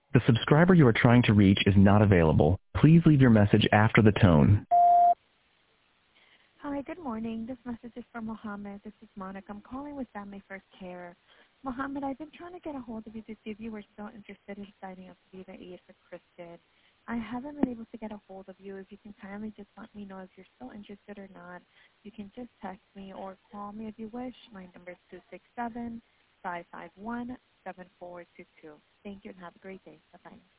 The subscriber you are trying to reach is not available. Please leave your message after the tone. Hi, good morning. This message is from Mohammed. This is Monica. I'm calling with Family First Care. Mohammed, I've been trying to get a hold of you to see if you were still interested in signing up to be the aide for Kristen. I haven't been able to get a hold of you. If you can kindly just let me know if you're still interested or not. You can just text me or call me if you wish. My number is 267-551-7422. Thank you and have a great day. Bye-bye.